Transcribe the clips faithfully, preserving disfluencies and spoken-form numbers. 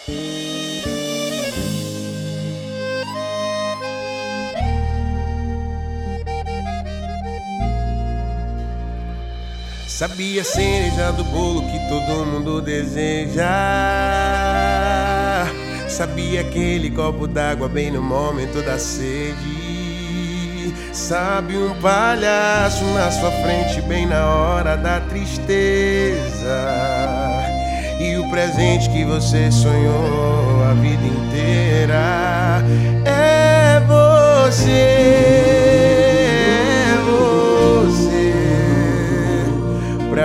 Sabia a cereja do bolo que todo mundo deseja. Sabia aquele copo d'água bem no momento da sede. Sabe um palhaço na sua frente bem na hora da tristeza. E o presente que você sonhou a vida inteira é você. Pra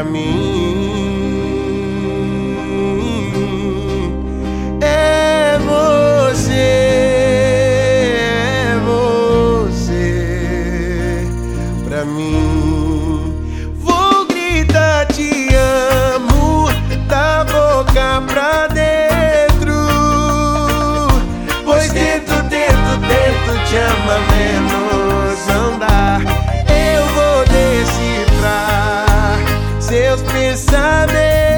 mim é você, é você. Pra mim vou gritar te amo da boca pra dentro, pois dentro, dentro, dentro te ama menos andar. Eu vou decifrar seus pensamentos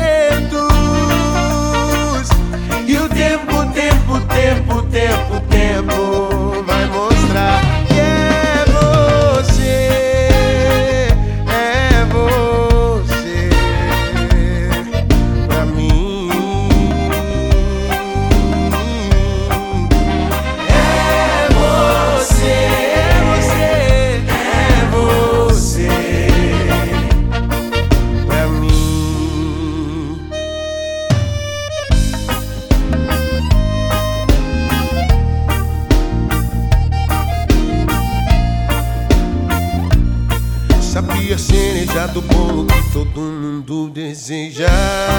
e o tempo, tempo, tempo, tempo, tempo vai mostrar que é você, é você pra mim. É você, é você, é você. Sabia a cereja do bolo que todo mundo deseja.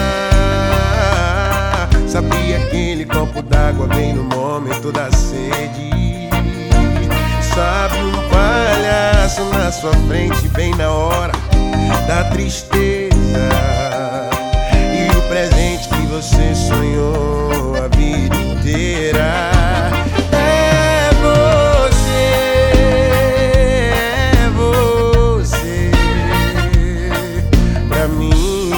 Sabia aquele copo d'água bem no momento da sede. Sabe um palhaço na sua frente bem na hora da tristeza. E o presente que você sonhou a vida inteira é você, é você pra mim.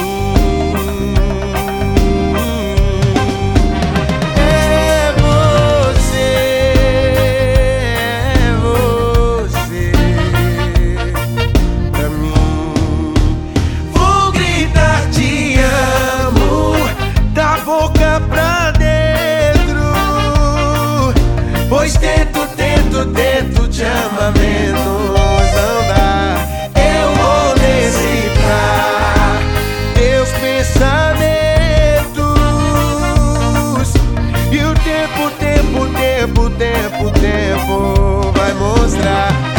É você, é você pra mim. Vou gritar te amo da boca pra dentro, pois tento, tento, tento te ama menos andar. Eu vou decifrar teus pensamentos e o tempo, tempo, tempo, tempo, tempo vai mostrar